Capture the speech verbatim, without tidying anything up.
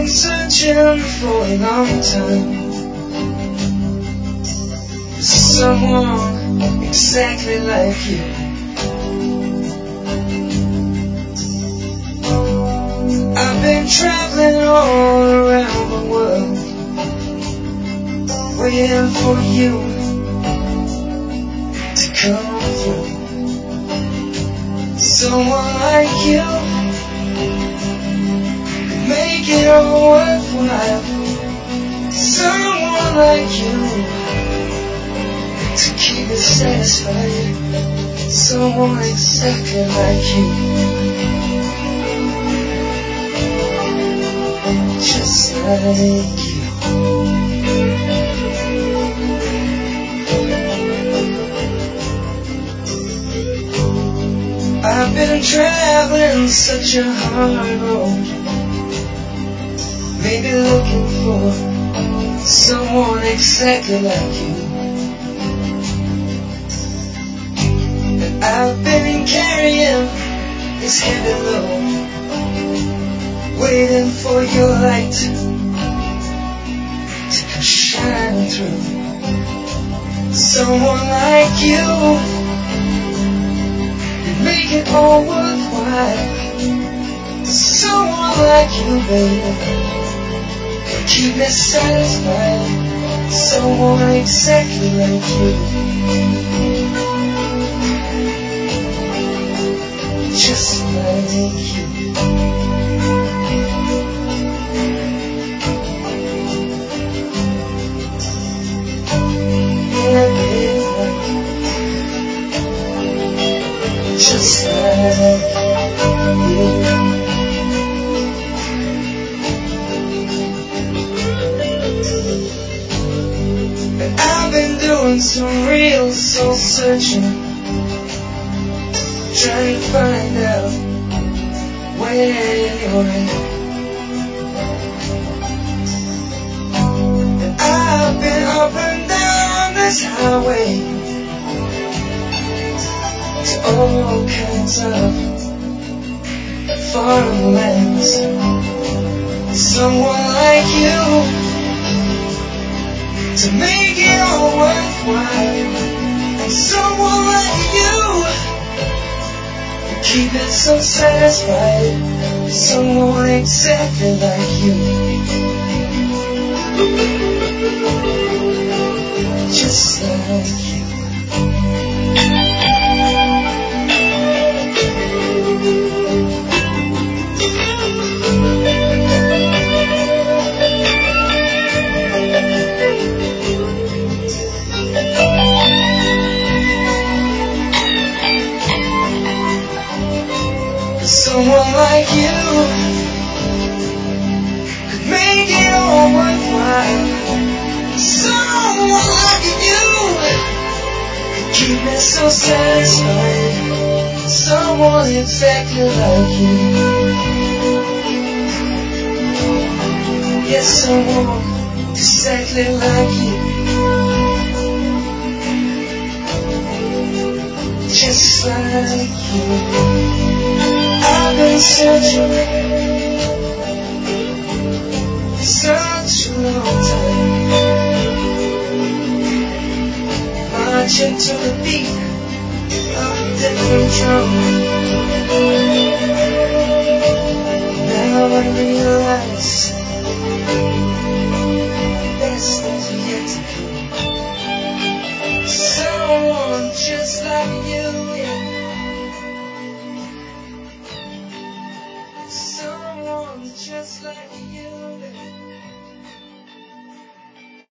been searching for a long time for someone exactly like you. I've been traveling all around the world, waiting for you to come through. Someone like you could make it all worthwhile. Someone like you to keep me satisfied. Someone exactly like you, just like you. I've been traveling such a hard road, maybe looking for someone exactly like you. And I've been carrying this heavy load, waiting for your light to come shining through. Someone like you, make it all worthwhile. Someone like you, baby, can keep me satisfied. Someone exactly like you, just like you. Yeah, baby, just like you. And I've been doing some real soul searching, trying to find out where you're at. And I've been up and down this highway to all kinds of foreign lands. Someone like you to make it all worthwhile. And someone like you keep it so satisfied. Someone exactly like you, just like you. Someone like you could make it all worthwhile. Someone like you could keep me so satisfied. Someone exactly like you. Yes, someone exactly like you, just like you. I've been searching for such a long time, marching to the beat of a different drum. Now I realize